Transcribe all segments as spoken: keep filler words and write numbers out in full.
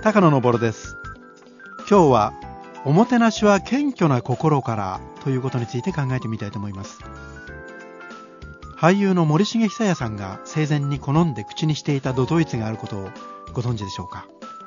高野昇です。今日はおもてなしは謙虚な心からということについて考えてみたいと思います。俳優の森重久彌さんが生前に好んで口にしていた都々逸があることをご存知でしょうか。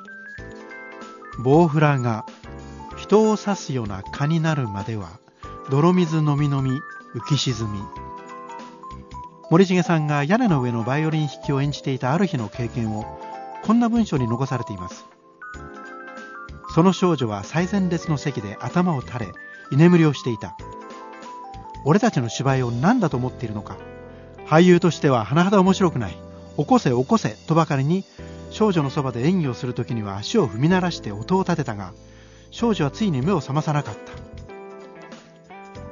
ボウフラが人を刺すような蚊になるまでは泥水飲み飲み浮き沈み。森重さんが屋根の上のバイオリン弾きを演じていたある日の経験をこんな文章に残されています。その少女は最前列の席で頭を垂れ居眠りをしていた。俺たちの芝居を何だと思っているのか。俳優としては甚だ面白くない。起こせ起こせとばかりに少女のそばで演技をするときには足を踏み鳴らして音を立てたが、少女はついに目を覚まさなかった。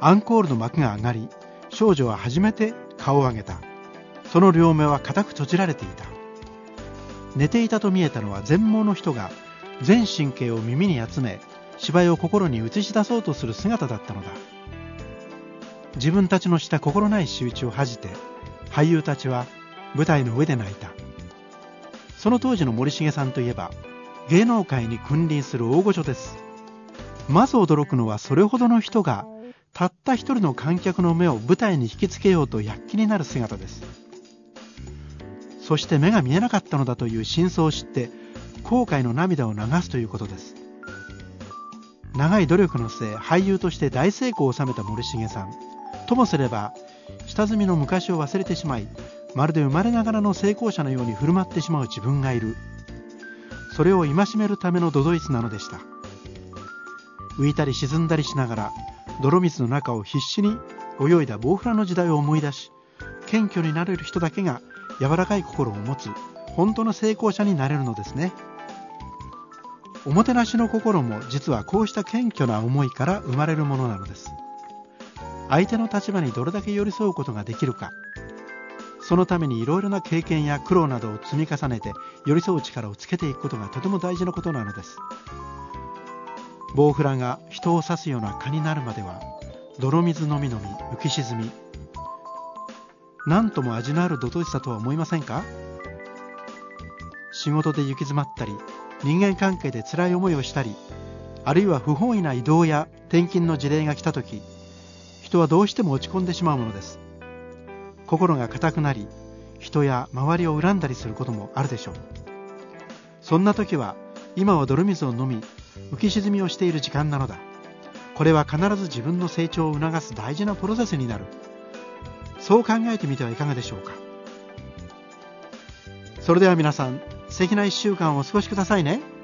アンコールの幕が上がり、少女は初めて顔を上げた。その両目は固く閉じられていた。寝ていたと見えたのは全盲の人が全神経を耳に集め、芝居を心に映し出そうとする姿だったのだ。自分たちのした心ない仕打ちを恥じて、俳優たちは舞台の上で泣いた。その当時の森重さんといえば、芸能界に君臨する大御所です。まず驚くのは、それほどの人がたった一人の観客の目を舞台に引きつけようと躍起になる姿です。そして目が見えなかったのだという真相を知って後悔の涙を流すということです。長い努力の末、俳優として大成功を収めた森重さんともすれば、下積みの昔を忘れてしまい、まるで生まれながらの成功者のように振る舞ってしまう自分がいる。それを戒めるための都々逸なのでした。浮いたり沈んだりしながら泥水の中を必死に泳いだボウフラの時代を思い出し、謙虚になれる人だけが柔らかい心を持つ本当の成功者になれるのですね。おもてなしの心も実はこうした謙虚な思いから生まれるものなのです。相手の立場にどれだけ寄り添うことができるか、そのためにいろいろな経験や苦労などを積み重ねて寄り添う力をつけていくことがとても大事なことなのです。ボウフラが人を刺すような蚊になるまでは泥水飲み飲み浮き沈み。なんとも味のある都々逸さとは思いませんか。仕事で行き詰まったり、人間関係で辛い思いをしたり、あるいは不本意な異動や転勤の事例が来たとき、人はどうしても落ち込んでしまうものです。心が固くなり、人や周りを恨んだりすることもあるでしょう。そんな時は、今は泥水を飲み浮き沈みをしている時間なのだ。これは必ず自分の成長を促す大事なプロセスになる。そう考えてみてはいかがでしょうか。それでは皆さん、素敵ないっしゅうかんをお過ごしくださいね。